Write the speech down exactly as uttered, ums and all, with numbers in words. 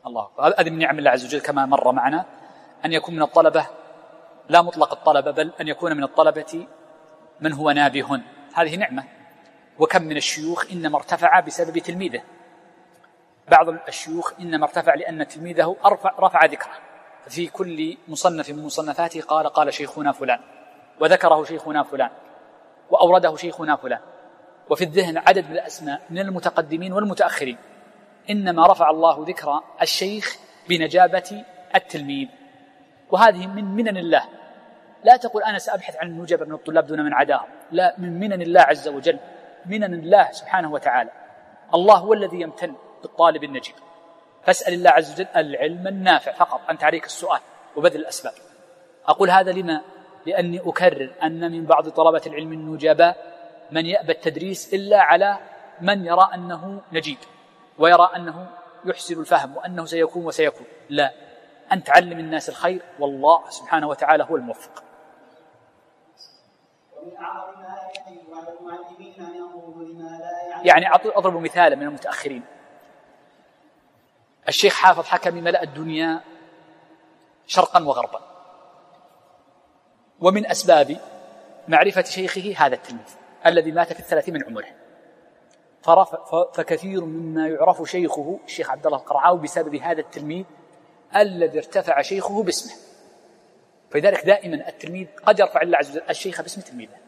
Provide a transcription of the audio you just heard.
الله. هذه من نعم الله عز وجل كما مر معنا، أن يكون من الطلبة لا مطلق الطلبة، بل أن يكون من الطلبة من هو نابه، هذه نعمة. وكم من الشيوخ إنما ارتفع بسبب تلميذه، بعض الشيوخ إنما ارتفع لأن تلميذه أرفع رفع ذكره، في كل مصنف من مصنفاته قال قال شيخنا فلان، وذكره شيخنا فلان، وأورده شيخنا فلان. وفي الذهن عدد من الأسماء من المتقدمين والمتأخرين إنما رفع الله ذكر الشيخ بنجابة التلميذ، وهذه من منن الله. لا تقول أنا سأبحث عن النجبة من الطلاب دون من عداهم، لا، من منن الله عز وجل، منن الله سبحانه وتعالى. الله هو الذي يمتن بالطالب النجيب، فاسأل الله عز وجل العلم النافع فقط، أنت عليك السؤال وبذل الأسباب. أقول هذا لما؟ لأني أكرر أن من بعض طلبة العلم النجباء من يأبى التدريس إلا على من يرى أنه نجيب ويرى أنه يحسن الفهم وأنه سيكون وسيكون. لا، أن تعلم الناس الخير، والله سبحانه وتعالى هو الموفق. يعني أضرب مثالا من المتأخرين، الشيخ حافظ حكمي ملأ الدنيا شرقا وغربا، ومن أسباب معرفة شيخه هذا التلميذ الذي مات في الثلاثين من عمره، فكثير مما يعرف شيخه الشيخ عبد الله القرعاوي بسبب هذا التلميذ الذي ارتفع شيخه باسمه. فلذلك دائما التلميذ قد يرفع الله عز وجل الشيخ باسم تلميذه.